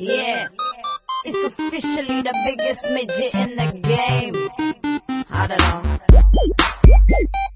Yeah, it's officially the biggest midget in the game. I don't know.